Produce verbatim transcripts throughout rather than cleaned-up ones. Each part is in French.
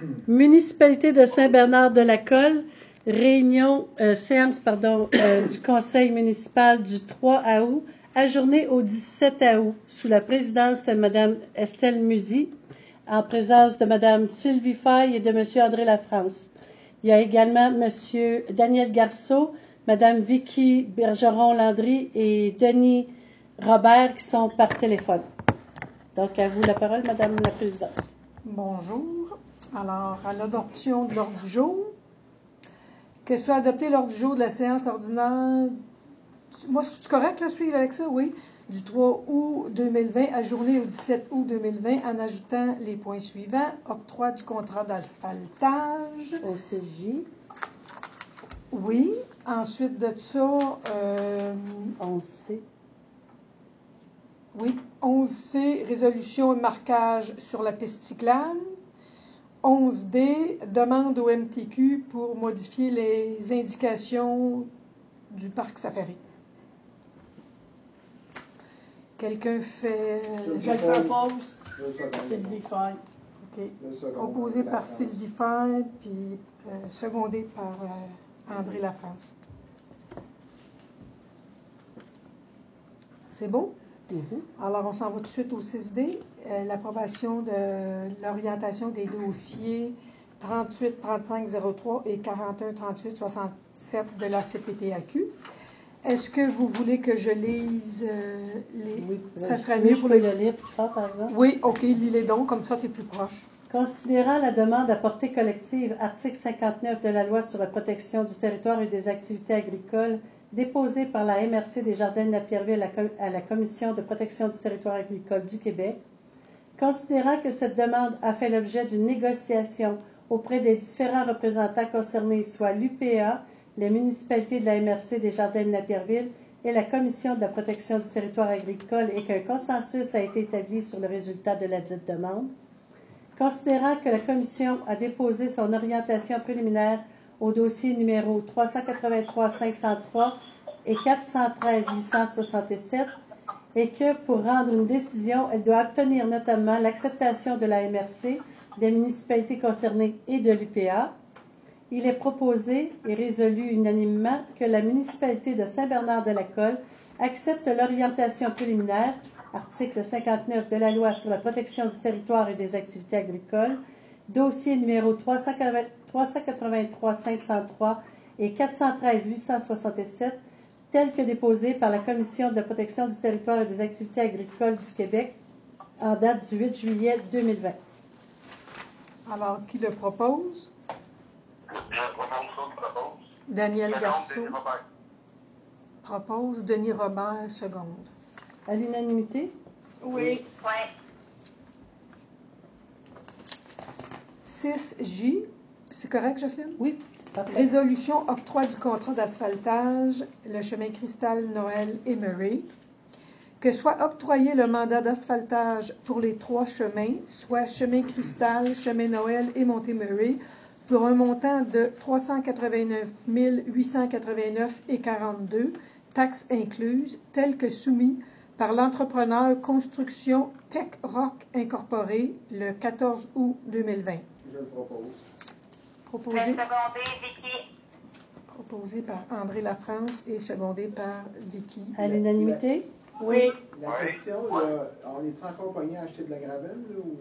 Municipalité de Saint-Bernard-de-la-Colle, réunion, euh, séance pardon, euh, du conseil municipal du trois août, ajournée au dix-sept août, sous la présidence de Mme Estelle Musy, en présence de Mme Sylvie Faye et de M. André Lafrance. Il y a également M. Daniel Garceau, Mme Vicky Bergeron-Landry et Denis Robert qui sont par téléphone. Donc, à vous la parole, Madame la Présidente. Bonjour. Alors, à l'adoption de l'ordre du jour, que soit adopté l'ordre du jour de la séance ordinaire, moi, je suis correct, là, suivre avec ça, oui, du trois août deux mille vingt, ajourné au dix-sept août deux mille vingt, en ajoutant les points suivants. Octroi du contrat d'asphaltage. Au C J. Oui. Ensuite de ça, euh, onze C. Oui. onze C, résolution et marquage sur la piste cyclable. onze D, demande au M T Q pour modifier les indications du parc safari. Quelqu'un fait... Je le propose. Sylvie Faye. OK. Proposé par Sylvie Faye, puis euh, secondé par euh, André Lafrance. C'est beau? Mm-hmm. Alors, on s'en va tout de suite au six D, euh, l'approbation de l'orientation des dossiers trente-huit trente-cinq zéro trois et quarante et un trente-huit soixante-sept de la C P T A Q. Est-ce que vous voulez que je lise euh, les... Oui, ça je serait mieux mieux je pour peux les... le lire plus fort, par exemple? Oui, OK, lis-les donc, comme ça, tu es plus proche. Considérant la demande à portée collective, article cinquante-neuf de la loi sur la protection du territoire et des activités agricoles, déposée par la M R C des Jardins de Napierville à la Commission de protection du territoire agricole du Québec, considérant que cette demande a fait l'objet d'une négociation auprès des différents représentants concernés, soit l'U P A, les municipalités de la M R C des Jardins de Napierville et la Commission de la protection du territoire agricole, et qu'un consensus a été établi sur le résultat de la dite demande. Considérant que la Commission a déposé son orientation préliminaire au dossier numéro trois cent quatre-vingt-trois cinq cent trois et quatre cent treize huit cent soixante-sept, et que pour rendre une décision, elle doit obtenir notamment l'acceptation de la M R C, des municipalités concernées et de l'U P A, il est proposé et résolu unanimement que la municipalité de Saint-Bernard-de-la-Colle accepte l'orientation préliminaire, article cinquante-neuf de la loi sur la protection du territoire et des activités agricoles, dossier numéro trois cent quatre-vingt-trois cinq cent trois et quatre cent treize huit cent soixante-sept, tel que déposé par la Commission de la protection du territoire et des activités agricoles du Québec en date du huit juillet deux mille vingt. Alors, qui le propose? Je propose, propose. Daniel Seconde, Garceau. Denis Robert. Propose. Denis Robert, seconde. À l'unanimité? Oui. Oui. six J, c'est correct, Jocelyne? Oui. Parfait. Résolution octroi du contrat d'asphaltage, le chemin Cristal, Noël et Murray. Que soit octroyé le mandat d'asphaltage pour les trois chemins, soit chemin Cristal, chemin Noël et Montée-Murray, pour un montant de trois cent quatre-vingt-neuf mille huit cent quatre-vingt-neuf et quarante-deux, taxes incluses, tel que soumis par l'entrepreneur Construction Tech Rock Incorporé le quatorze août deux mille vingt. Je le propose. Proposé, Secondé, Vicky. proposé par André Lafrance et secondé par Vicky. À l'unanimité? Oui. La question, là, on est-tu encore pogné à acheter de la gravelle, là, ou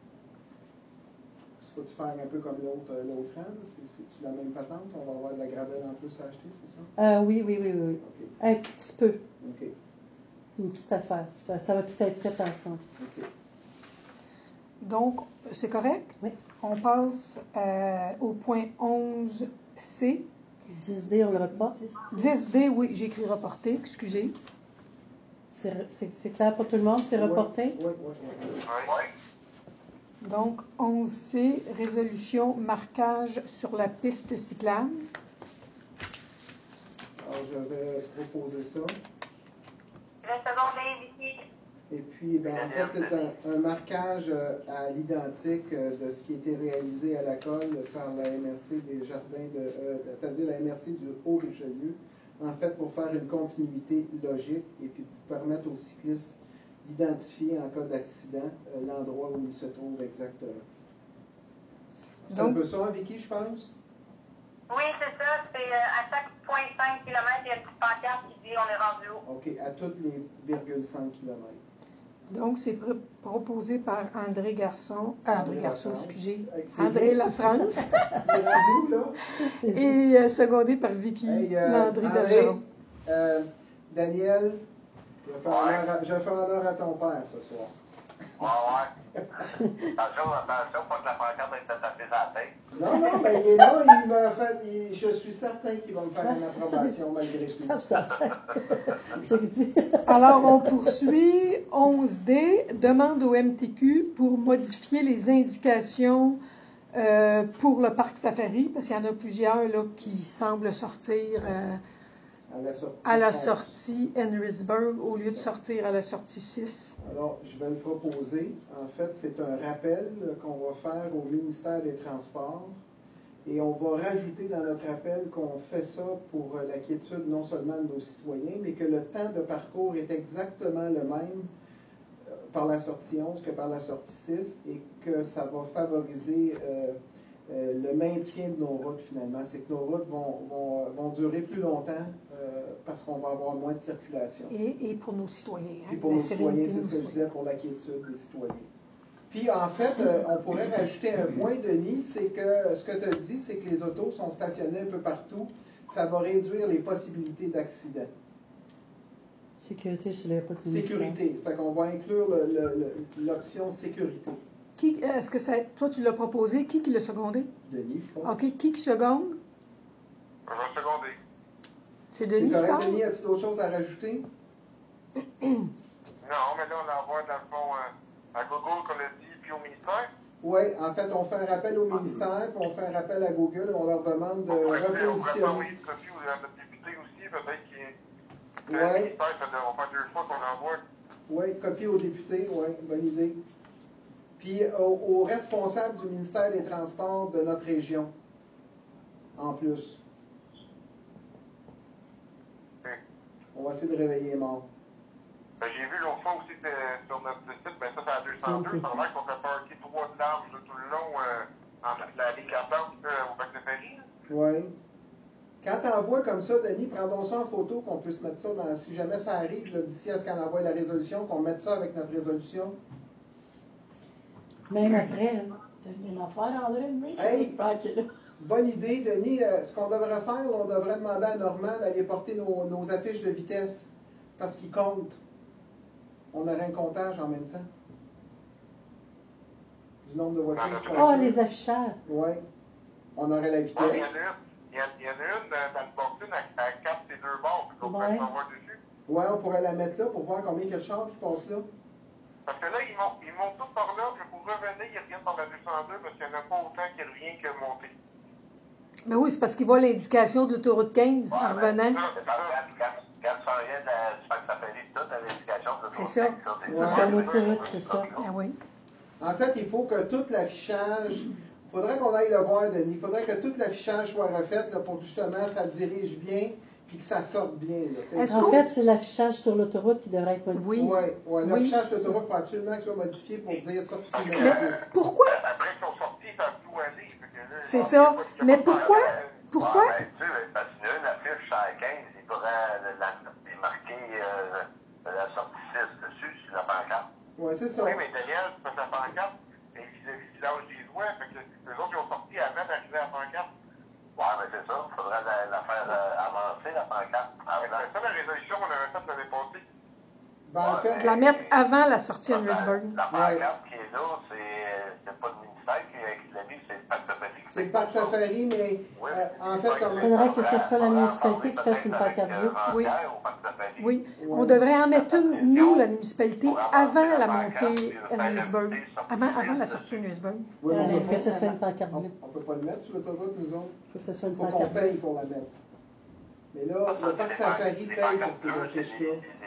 faut-tu faire un peu comme l'autre l'autre an? C'est-tu la même patente? On va avoir de la gravelle en plus à acheter, c'est ça? Euh, oui, oui, oui, oui. Okay. Un petit peu. OK. Une petite affaire. Ça, ça va tout être fait ensemble. OK. Donc, c'est correct? Oui. On passe euh, au point onze C. dix D, on le reporte. dix D, oui, j'ai écrit reporté, excusez. C'est clair pour tout le monde, c'est reporté? Oui, oui, oui. Oui. Donc, onze C, résolution marquage sur la piste cyclable. Alors, je vais proposer ça. Le secondé, Vicky. Et puis, ben, en fait, c'est un, un marquage euh, à l'identique euh, de ce qui a été réalisé à la colle par la M R C des Jardins de, euh, c'est-à-dire la M R C du Haut-Richelieu, en fait, pour faire une continuité logique et puis pour permettre aux cyclistes d'identifier en cas d'accident euh, l'endroit où ils se trouvent exactement. C'est un Donc, peu ça, hein, Vicky, je pense? Oui, c'est ça. C'est euh, à chaque zéro virgule cinq kilomètres, il y a une petite pancarte qui dit on est rendu où. OK, à toutes les virgule cinq kilomètres. donc c'est pr- proposé par André Garçon, euh, André André Garçon, Lafrance. excusez, C'est André bien. Lafrance, Il est rendu où, là? et euh, secondé par Vicky Hey, euh, Landry André, Bergeron. euh, Daniel, je vais, faire honneur à, je vais faire honneur à ton père ce soir. Ouais, ouais. Attention, attention, pas que la pancarte ait tapé sur la tête. Non, non, mais il est là, il m'a fait, il- je suis certain qu'il va me faire Ouais, une c'est ça. approbation malgré tout. Tape ça. C'est ce qu'il dit. Alors, on poursuit. onze D, demande au M T Q pour modifier les indications euh, pour le parc safari, parce qu'il y en a plusieurs là, qui semblent sortir euh, À la sortie. à la France. sortie Henrisburg au lieu de sortir à la sortie six. Alors, je vais le proposer. En fait, c'est un rappel qu'on va faire au ministère des Transports. Et on va rajouter dans notre rappel qu'on fait ça pour la quiétude non seulement de nos citoyens, mais que le temps de parcours est exactement le même euh, par la sortie onze que par la sortie six et que ça va favoriser euh, euh, le maintien de nos routes finalement. C'est que nos routes vont, vont, vont durer plus longtemps euh, parce qu'on va avoir moins de circulation. Et, et pour nos citoyens. Hein, Puis pour la nos sérénité citoyens, de c'est nos ce que je citoyens. disais pour la quiétude des citoyens. Puis en fait, euh, on pourrait rajouter un point, Denis, c'est que ce que tu as dit, c'est que les autos sont stationnées un peu partout. Ça va réduire les possibilités d'accidents. Sécurité sur les routes municipales. Sécurité, c'est-à-dire qu'on va inclure le- le- le- l'option sécurité. Qui, est-ce que ça, toi, tu l'as proposé? Qui qui l'a secondé? Denis, je pense. OK. Qui qui seconde? Je vais seconder. C'est C'est Denis, je correct, pense? Denis, as-tu d'autres choses à rajouter? Non, mais là, on l'envoie dans le fond euh, à Google, comme l'a dit, puis au ministère. Oui, en fait, on fait un rappel au ministère, puis on fait un rappel à Google, on leur demande de On pourrait on pourrait pas repositionner. envoyer une copie à notre député aussi, peut-être qu'il est. Le Ouais. ministère, ça doit faire deux fois qu'on l'envoie. Oui, copie aux députés, oui, bonne idée. Puis aux, aux responsables du ministère des Transports de notre région, en plus. Oui. On va essayer de réveiller les morts. Ben, j'ai vu l'autre fois aussi euh, sur notre site, ben ça c'est à deux cent deux, ça a l'air qu'on fait parker trois de large là, tout le long euh, entre la ligne quatorze euh, au bac de Paris. Oui. Quand tu envoies comme ça, Denis, prendons ça en photo, qu'on puisse mettre ça dans. Si jamais ça arrive, là, d'ici à ce qu'on envoie la résolution, qu'on mette ça avec notre résolution. Même après, là. T'as rien à faire, André, mais c'est Hey! pas le là. Bonne idée, Denis. Euh, ce qu'on devrait faire, là, on devrait demander à Normand d'aller porter nos, nos affiches de vitesse. Parce qu'ils comptent. On aurait un comptage en même temps. Du nombre de voitures. qui Oh, passent. les afficheurs. Oui. On aurait la Ouais, mais il y en vitesse. a une, il y, en- il y en a une euh, dans le box-in à, à quatre et deux bords, puis qu'on peut Ouais. s'en voir dessus. Oui, on pourrait la mettre là pour voir combien il y a de chars qui passent là. Parce que là, ils montent, ils montent tous par là, puis pour revenir, ils reviennent par la deux cent deux parce qu'il n'y en a pas autant qui revient que monter. Mais oui, c'est parce qu'il voit l'indication de l'autoroute quinze en revenant. C'est ça, quand, quand tu s'en viens de- du parc safari, tout à l'indication de C'est ça. C'est Ouais. Sur l'autoroute, c'est ça. Ah oui. En fait, il faut que tout l'affichage. Il faudrait qu'on aille le voir, Denis. Il faudrait que tout l'affichage soit refait là, pour que justement ça dirige bien puis que ça sorte bien. Là, tu sais. Est-ce En qu'on- fait, c'est l'affichage sur l'autoroute qui devrait être modifié. Oui. Ouais, ouais, Oui. l'affichage de l'autoroute, il faut absolument qu'il soit modifié pour dire sortie Parce que, numéro euh, six. Pourquoi? Après qu'ils sont sortis, ils savent plus où aller. Fait que là, C'est il y a ça. pas- il y a Mais pas de pourquoi? barrière. Pourquoi? Ouais, ben, tu sais, parce qu'il y a une affiche à quinze, il pourrait la, la, il marquer euh, la sortie six dessus, sur la pancarte. Ouais, c'est ça. Oui, mais Daniel, c'est parce que la pancarte est vis-à-vis du village des Ouais, fait que les autres, ils ont sorti avant d'arriver à la pancarte. Ouais, mais c'est ça, il faudrait la, la faire euh, avancer, la pancarte. Ah, mais c'est ça la résolution qu'on avait faite l'année passée. Ben, en fait, De la mettre avant la sortie à Henrisburg. La pancarte qui est là, c'est, c'est pas le ministère qui, qui l'a mis, c'est le parc safari. c'est le parc safari, mais euh, en fait, comme. Il faudrait que ce soit la municipalité qui fasse une pancarte bleue. Oui. Oui. On devrait en mettre une, nous, la municipalité, avant la montée Henrisburg. Avant, avant la sortie Henrisburg. Oui, mais on Il peut faut que ce pas- soit une pancarte on- bleue. On ne peut pas le mettre sur l'autoroute, nous autres. Il faut que ce soit Il une faut qu'on pancarte bleue. paye pour la mettre. Mais là, le parc safari paye pour ces affiches-là.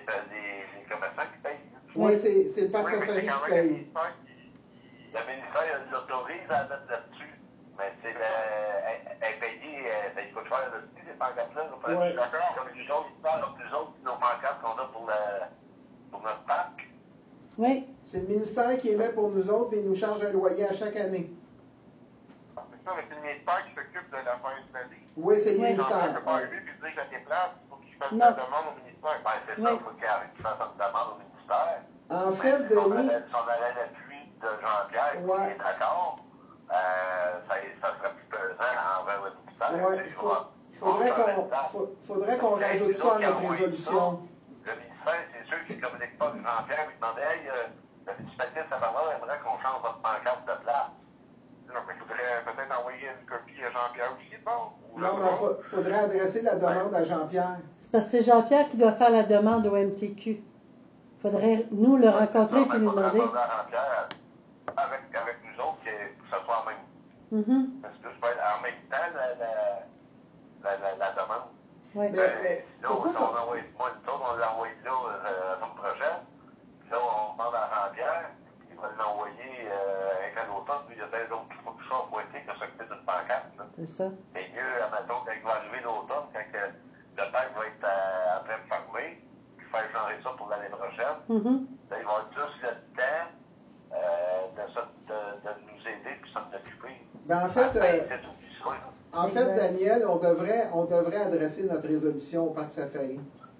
Les commerçants qui payent. Oui, c'est c'est le parc Oui, mais safari c'est quand qui même le paye. ministère qui. Le ministère l'autorise à mettre là-dessus. Mais c'est euh, elle- elle est payée, euh, ça lui coûte cher aussi, ces pancartes-là. là. Ouais. D'accord, comme nous autres, comme nous autres, nos pancartes qu'on a pour, le, pour notre parc. Oui. C'est le ministère qui émet pour nous autres, mais il nous charge un loyer à chaque année. C'est ça, mais c'est le ministère qui s'occupe de l'affaire islamique. Oui, c'est le Oui. Jean-Pierre ne ministère. peut pas arriver et dire que je la déplace. Il faut qu'il fasse Non. la demande au ministère. Ben, c'est Oui. ça, il faut qu'il qu'il fasse une demande au ministère. En Mais fait, si on Denis, avait, si on avait l'appui de Jean-Pierre, Ouais. qui est d'accord, euh, ça, ça serait plus pesant envers le ministère. ouais, Tu sais, faut, il va- faudrait il va changer qu'on de place. faut- faudrait qu'on Mais rajoute nous ça à autres qui notre envoyons résolution. ça, le ministère, c'est sûr qu'il ne communique pas avec Jean-Pierre, il demandait, hey, euh, la municipalité de Saint-Bernard aimerait qu'on change votre pancarte de place. Non, mais il faudrait peut-être envoyer une copie à Jean-Pierre aussi, bon. Ou Non, je mais sais il pas. faudrait adresser la demande à Jean-Pierre. C'est parce que c'est Jean-Pierre qui doit faire la demande au M T Q. Il faudrait, nous, le rencontrer Non, et mais lui il faudrait demander. demander à Jean-Pierre, avec, avec nous autres, que, que ce soit en même, Mhm. parce que je peux être en même temps la, la, la, la, la demande. Oui. Mais, Ben, euh, sinon, pourquoi si on envoie, moi, nous autres, on l'envoie là euh, la semaine prochaine. Puis là, on demande à Jean-Pierre, il va l'envoyer euh, avec un automne, puis il y a des autres choses pointées que s'occuper d'une pancarte. Là. C'est ça. C'est mieux, admettons, quand il va arriver l'automne, quand que le parc va être euh, en train de fermer, puis faire changer ça pour l'année prochaine. Mhm. Là, il va avoir juste le temps euh, de, ça- de, de nous aider puis s'en occuper. Ben, en fait, Ben, euh, c'est tout ça, là. en fait, Exact. Daniel, on devrait, on devrait adresser notre résolution au Parc Safari.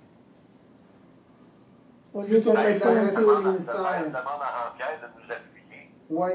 Au lieu Plutôt de que laisser d'adresser un au Demande à- ministère. demande à Jean-Pierre de nous appuyer. Oui.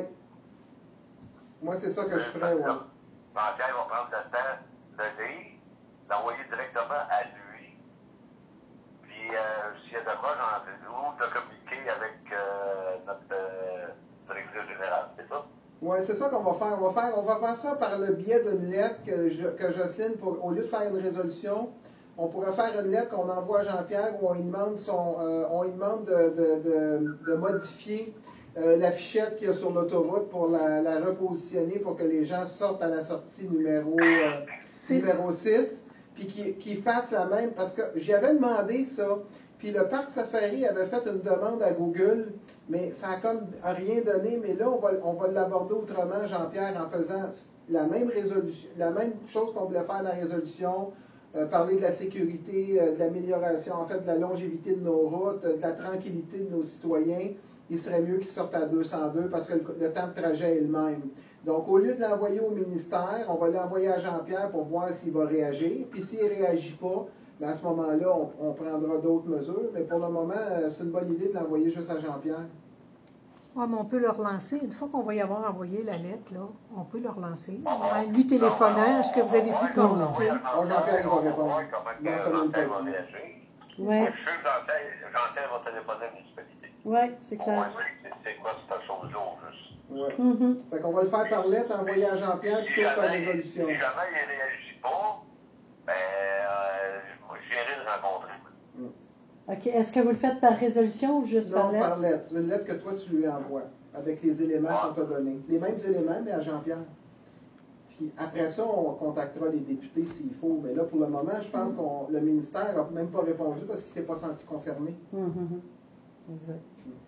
Moi, c'est ça que je ferais, oui. Jean-Pierre va prendre le temps de lire, l'envoyer directement à lui. Puis, euh, s'il y a de quoi, j'en ou de communiquer avec euh, notre euh, directeur général, c'est ça? Oui, c'est ça qu'on va faire. On va faire, on va faire ça par le biais d'une lettre que, je, que Jocelyne, pour, au lieu de faire une résolution, on pourrait faire une lettre qu'on envoie à Jean-Pierre où on lui demande, son, euh, on lui demande de, de, de, de modifier euh, l'affichette qu'il y a sur l'autoroute pour la, la repositionner pour que les gens sortent à la sortie numéro, euh, Six. numéro six, puis qu'ils qu'ils fassent la même, parce que j'y avais demandé ça, puis le Parc Safari avait fait une demande à Google, mais ça a comme rien donné, mais là, on va, on va l'aborder autrement, Jean-Pierre, en faisant la même résolution, la même chose qu'on voulait faire dans la résolution, euh, parler de la sécurité, euh, de l'amélioration, en fait, de la longévité de nos routes, euh, de la tranquillité de nos citoyens. Il serait mieux qu'ils sortent à deux cent deux parce que le, le temps de trajet est le même. Donc, au lieu de l'envoyer au ministère, on va l'envoyer à Jean-Pierre pour voir s'il va réagir. Puis s'il ne réagit pas, bien, à ce moment-là, on, on prendra d'autres mesures. Mais pour le moment, euh, c'est une bonne idée de l'envoyer juste à Jean-Pierre. Oui, mais on peut le relancer. Une fois qu'on va y avoir envoyé la lettre, là, on peut le relancer. En lui téléphonant, est-ce que vous avez pu consulter? Oh, Jean-Pierre, il va répondre. Oui, comment Non, que ça donne Jean-Pierre pas. va réagir. Oui, Je suis sûr que Jean-Pierre Jean-Pierre va téléphoner à la municipalité. oui, c'est Pour clair. voir c'est c'est quoi cette chose-là au juste. Ouais. Mhm. Fait qu'on va le faire par lettre, envoyer à Jean-Pierre Si plutôt que par jamais, résolution. si jamais il ne réagit pas, ben, euh, j'irai le rencontrer. OK. Est-ce que vous le faites par résolution ou juste par Non, lettre? par lettre. Une lettre que toi, tu lui envoies, avec les éléments qu'on t'a donnés. Les mêmes éléments, mais à Jean-Pierre. Puis après ça, on contactera les députés s'il faut. Mais là, pour le moment, je pense que le ministère n'a même pas répondu parce qu'il ne s'est pas senti concerné. Mhm. Exact.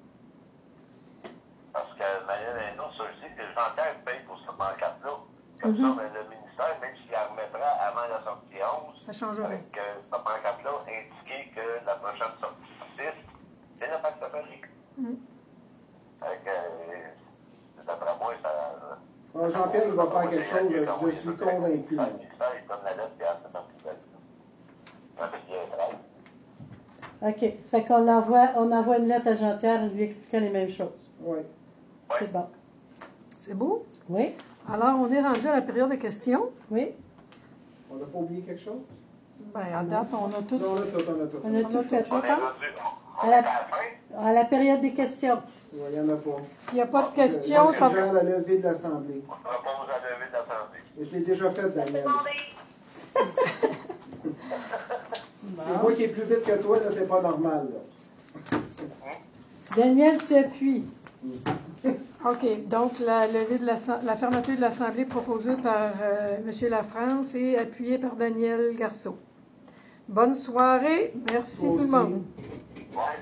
Parce que, mais, non, ça aussi, que Jean-Pierre paye pour cette pancarte-là. Comme Mhm. ça, mais le ministère, même s'il la remettra avant la sortie onze, Ça change rien. avec euh, cette pancarte-là, indiquer que la prochaine sortie six, c'est le Parc Safari. Mhm. Avec, euh, d'après moi, ça. Alors, Jean-Pierre, il va faire quelque chose, je, je suis convaincu. Le ministère, il donne la lettre, puis elle se met en privé. OK. Fait qu'on l'envoie, on envoie une lettre à Jean-Pierre lui expliquant les mêmes choses. Oui. C'est bon. C'est beau? Oui? Alors, on est rendu à la période de questions. Oui? On n'a pas oublié quelque chose? Bien, à date, on a tout. Non, on a tout, on a tout. On a On tout a fait. tout, On je est pense. rendu, on À est la- à la fin. À la période des questions. Il n'y en a pas. S'il n'y a pas de Je, questions, je ça suggère la levée de l'Assemblée. On propose à lever de l'Assemblée. Et je l'ai déjà fait, Daniel. Demandez. C'est moi qui est plus vite que toi, là, c'est pas normal. Là. Daniel, tu appuies. OK. Donc, la, levée de la, la fermeture de l'Assemblée proposée par euh, M. Lafrance et appuyée par Daniel Garceau. Bonne soirée. Merci Toi tout le aussi. monde. Ouais.